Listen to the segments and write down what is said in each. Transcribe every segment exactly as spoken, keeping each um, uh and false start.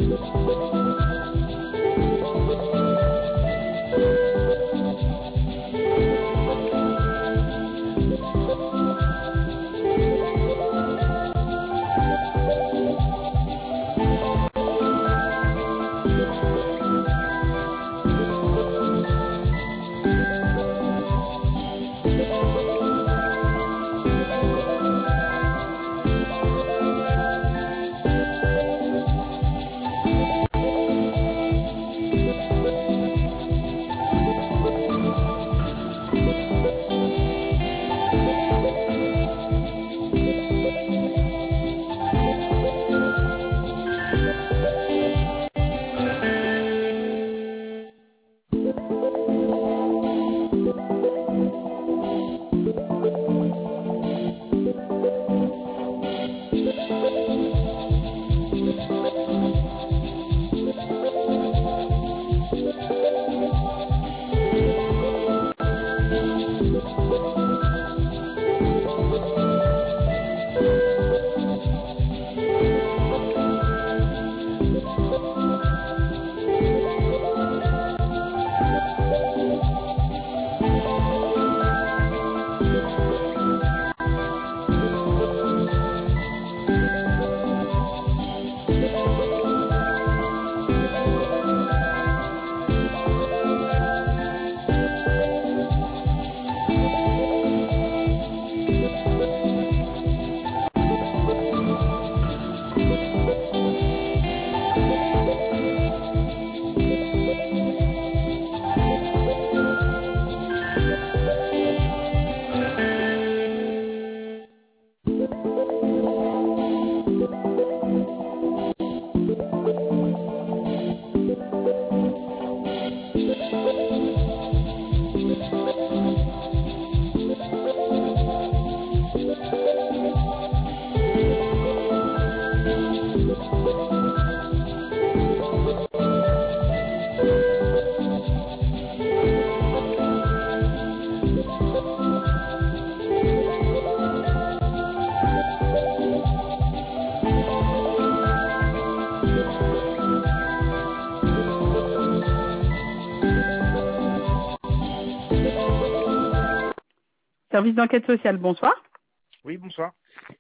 Service d'enquête sociale, bonsoir. Oui, bonsoir.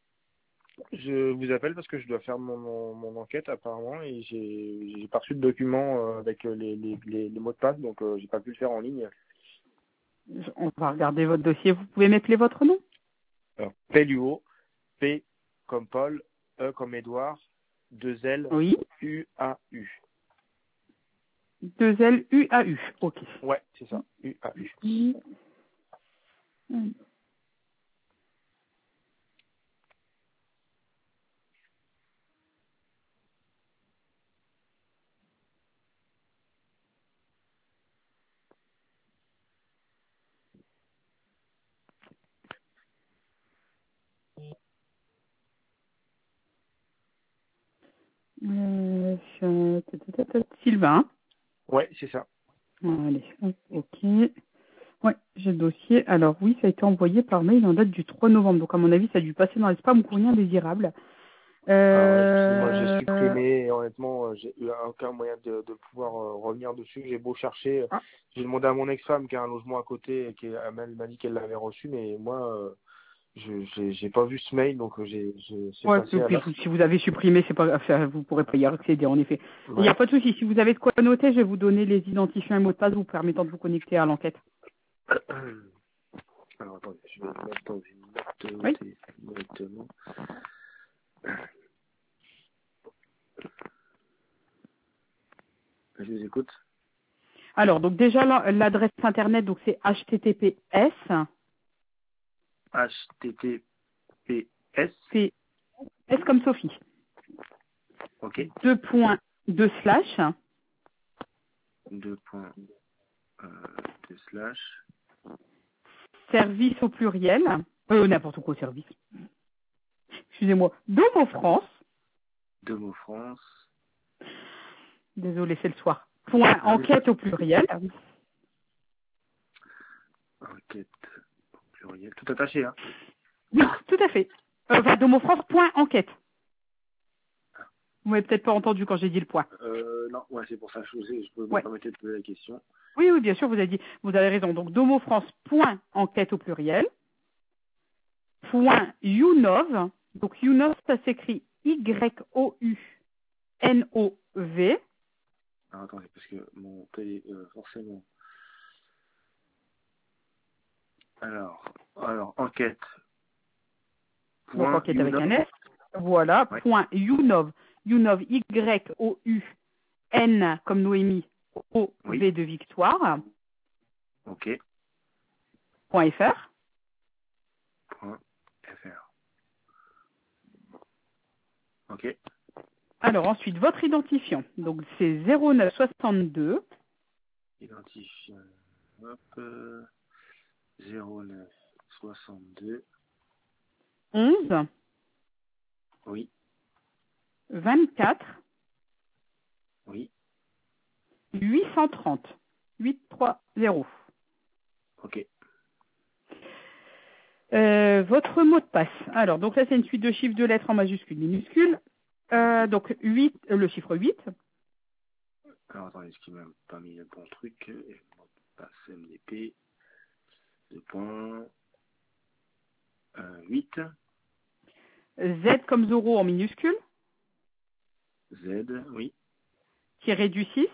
Je vous appelle parce que je dois faire mon, mon, mon enquête apparemment et j'ai j'ai pas reçu de document avec les, les, les, les mots de passe, donc euh, j'ai pas pu le faire en ligne. On va regarder votre dossier. Vous pouvez m'appeler votre nom? Alors, Pelluo, P comme Paul, E comme Édouard, deux L, Oui. U, A, U. deux L, U, A, U. Ok. Ouais, c'est ça, U, A, U. Mmh. Mmh. Euh, je... Sylvain. Ouais, c'est ça. Allez, ok. Ouais, j'ai le dossier. Alors oui, ça a été envoyé par mail en date du trois novembre. Donc à mon avis, ça a dû passer dans les spams ou courrier indésirable. Euh... Moi, j'ai Euh... supprimé et honnêtement, j'ai eu aucun moyen de, de pouvoir euh, revenir dessus. J'ai beau chercher. Ah. J'ai demandé à mon ex-femme qui a un logement à côté et qui elle m'a dit qu'elle l'avait reçu, mais moi, euh, je j'ai j'ai pas vu ce mail, donc j'ai c'est Ouais, passé à l'as. si vous avez supprimé, c'est pas grave, vous pourrez pas y accéder en effet. Il n'y Ouais. a pas de souci. Si vous avez de quoi noter, je vais vous donner les identifiants et mots de passe vous permettant de vous connecter à l'enquête. Alors attendez, je vais le mettre dans une note Oui. directement. Je vous écoute. Alors, donc déjà l'adresse internet, donc c'est H T T P S. H T T P S. C'est S comme Sophie. Ok. Deux points, deux slash. Deux points, euh, deux slash. Service au pluriel. Euh, n'importe quoi, service. Excusez-moi. Domo France. Domo France. Désolé, c'est le soir. Point enquête au pluriel. Enquête au pluriel. Tout attaché, hein. Oui, tout à fait. Euh, enfin, Domo France, point enquête. Vous m'avez peut-être pas entendu quand j'ai dit le point. Euh, non, ouais, c'est pour ça que je, je me Ouais. permettais de poser la question. Oui, oui, bien sûr, vous avez dit, vous avez raison. Donc, domofrance, point, enquête au pluriel, point, younov. Donc, younov, ça s'écrit Y O U N O V. Alors, attendez, parce que mon télé, euh, forcément. Alors, alors, enquête. Donc, Point enquête avec Younov. un S. Voilà, Ouais. point, younov. Younov, Y O U N comme Noémie, O Oui. V de Victoire, Ok. point F R. Point F R. Ok. Alors, ensuite, votre identifiant. Donc, c'est zéro neuf soixante-deux Identifiant. Hop. euh, zéro neuf soixante-deux. onze Oui. vingt-quatre Oui. huit cent trente. huit cent trente. Ok. Euh, votre mot de passe. Alors, donc là, c'est une suite de chiffres de lettres en majuscules, minuscules. Euh, donc, huit, euh, le chiffre huit. Alors, attendez, est-ce qu'il m'a pas mis le bon truc? Passe M D P. Deux points. Euh, huit. Z comme Zoro en minuscule. Z. Oui. Tiré du six.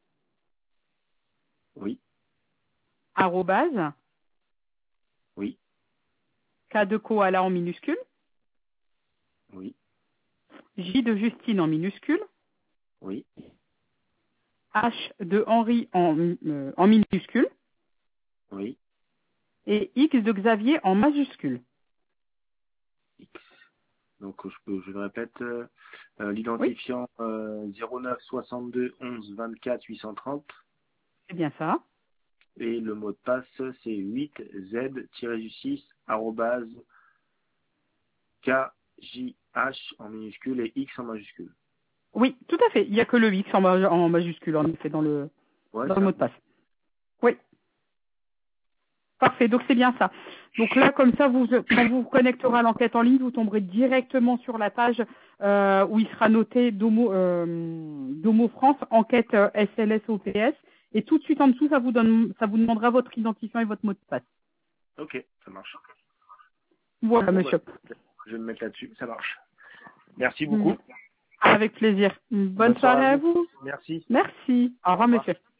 Oui. Arrobase. Oui. K de koala en minuscule. Oui. J de Justine en minuscule. Oui. H de Henri en, euh, en minuscule. Oui. Et X de Xavier en majuscule. X. Donc, je, peux, je le répète, euh, euh, Oui, l'identifiant euh, zéro neuf soixante-deux onze vingt-quatre huit cent trente c'est bien ça. et le mot de passe c'est huit Z six arrobase K J H en minuscule et X en majuscule. Oui, tout à fait. Il n'y a que le X en, ma- en majuscule, en effet, dans le, Ouais, dans le ça. mot de passe. Oui, parfait. Donc, c'est bien ça. Donc là, comme ça, vous, quand vous vous connecterez à l'enquête en ligne, vous tomberez directement sur la page euh, où il sera noté Domo, euh, Domo France, enquête euh, S L S O P S. Et tout de suite en dessous, ça vous, donne, ça vous demandera votre identifiant et votre mot de passe. Ok, ça marche. Voilà, Bon, bah, monsieur. je vais me mettre là-dessus, ça marche. Merci Mm. beaucoup. Avec plaisir. Bonne Bonne soirée soirée à à vous. vous. Merci. Merci. Au Au revoir, revoir. monsieur.